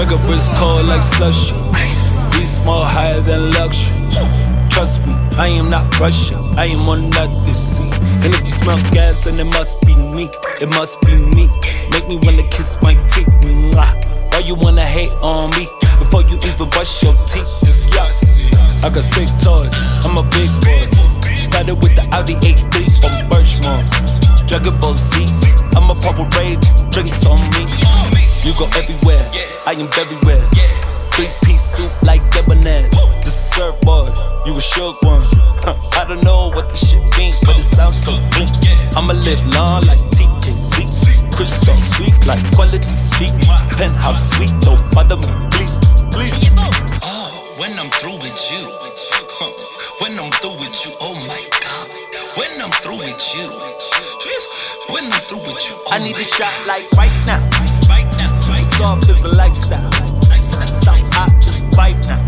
Make a wrist cold like slushy. We small higher than luxury. Trust me, I am not Russia. I am on another sea. And if you smell gas, then it must be me. It must be me. Make me wanna kiss my teeth. Why you wanna hate on me before you even brush your teeth? I got sick toys. I'm a big boy. Started with the Audi A3 from Birchmore. Dragon Ball Z. I'm a purple rage. Drinks on me. You go everywhere. I am everywhere. 3-piece suit like Debonair. This is surfboard. You a shook one. I don't know what this shit means, but it sounds so clean. I'ma live long like TKZ. Crystal sweet like Quality Street. Penthouse sweet, don't bother me, please, please. Oh, when I'm through with you. When I'm through with you, oh my God. When I'm through with you. When I'm through with you, oh I need a shot like right now. Super soft is a lifestyle. South hot is a vibe now.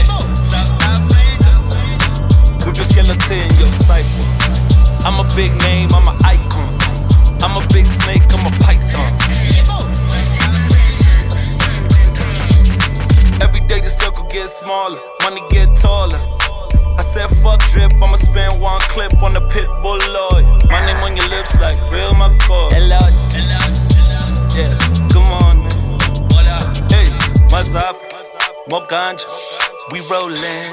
With your skeleton in your cycle. I'm a big name, I'm an icon. I'm a big snake, I'm a python. Every day the circle gets smaller, money get taller. I said fuck drip, I'ma spend one clip on the pit bull lawyer. My name on your lips like real McCoy. Yeah, come on man. Hey, what's up? More ganja, we rollin'.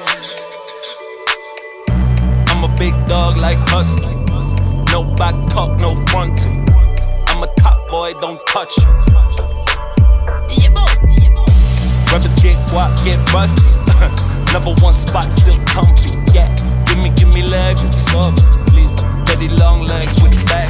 I'm a big dog like Husky. No back talk, no fronting. I'm a top boy, don't touch. Rappers get guap, get rusty. Number one spot, still comfy. Yeah, give me leg, soft, please. Daddy long legs with the back.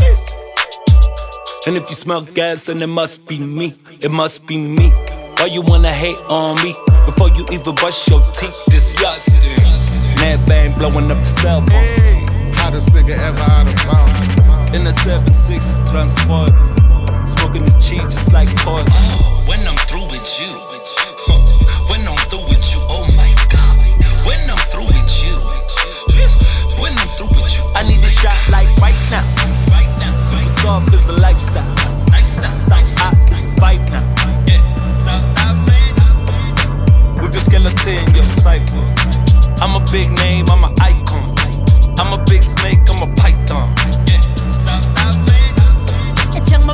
And if you smell gas, then it must be me. It must be me. Why you wanna hate on me before you even brush your teeth? Disgusting. Mad bang blowing up the cell phone. Hottest nigga ever out of found. In a 7-6 transport, smoking the cheese just like pork. Oh, when I'm through with you. When I'm through with you, oh my God. When I'm through with you. When I'm through with you, I need a shot like right now. Super soft is a lifestyle. South hot is a vibe now. With your skeleton in your cycle. I'm a big name, I'm an icon. I'm a big snake, I'm a python. It's young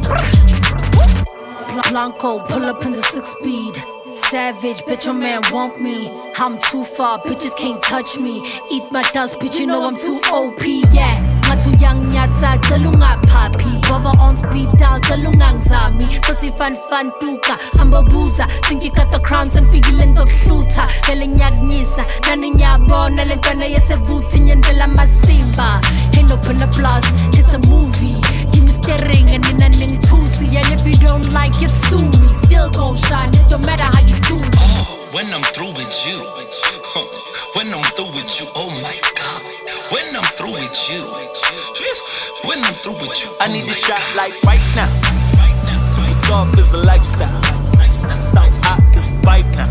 Blanco, pull up in the 6-speed. Savage, bitch, your man want me. I'm too far, bitches can't touch me. Eat my dust, bitch, you know I'm too OP, yeah. I'm too young, nyata, galunga papi. Brother on speed dial, galungang zami. Tosi fan tuka, hambabuza. Think you got the crowns and feelings of shooter. Velenyak nisa, naninya bona, lentana yesevuti, nyenzela masimba. Ain't open applause, it's a movie. You me staring and in a ning tusi. And if you don't like it, sue me. Still gon' shine, it don't matter how you do me. oh, when I'm through with you. When I'm through with you, oh my God. When I'm through with you. When I'm through with you, I need a shot like right now. Super soft is a lifestyle. South hot is a vibe now.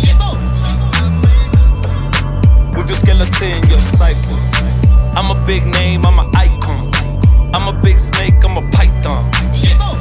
With your skeleton in your cycle. I'm a big name, I'm an icon. I'm a big snake, I'm a python.